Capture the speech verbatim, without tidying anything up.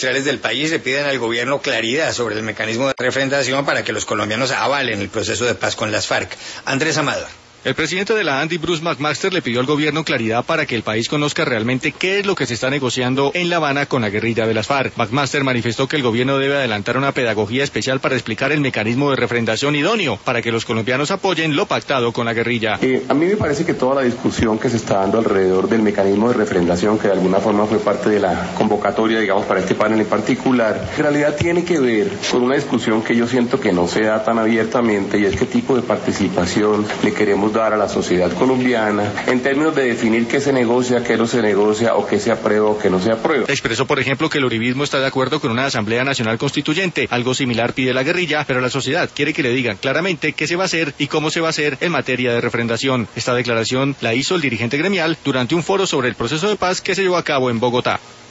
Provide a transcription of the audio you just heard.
industriales del país le piden al gobierno claridad sobre el mecanismo de refrendación para que los colombianos avalen el proceso de paz con las FARC. Andrés Amador. El presidente de la ANDI, Bruce McMaster, le pidió al gobierno claridad para que el país conozca realmente qué es lo que se está negociando en La Habana con la guerrilla de las FARC. McMaster manifestó que el gobierno debe adelantar una pedagogía especial para explicar el mecanismo de refrendación idóneo para que los colombianos apoyen lo pactado con la guerrilla. Eh, a mí me parece que toda la discusión que se está dando alrededor del mecanismo de refrendación, que de alguna forma fue parte de la convocatoria, digamos, para este panel en particular, en realidad tiene que ver con una discusión que yo siento que no se da tan abiertamente, y es qué tipo de participación le queremos dar a la sociedad colombiana en términos de definir qué se negocia, qué no se negocia, o qué se aprueba o qué no se aprueba. Expresó, por ejemplo, que el uribismo está de acuerdo con una Asamblea Nacional Constituyente. Algo similar pide la guerrilla, pero la sociedad quiere que le digan claramente qué se va a hacer y cómo se va a hacer en materia de refrendación. Esta declaración la hizo el dirigente gremial durante un foro sobre el proceso de paz que se llevó a cabo en Bogotá.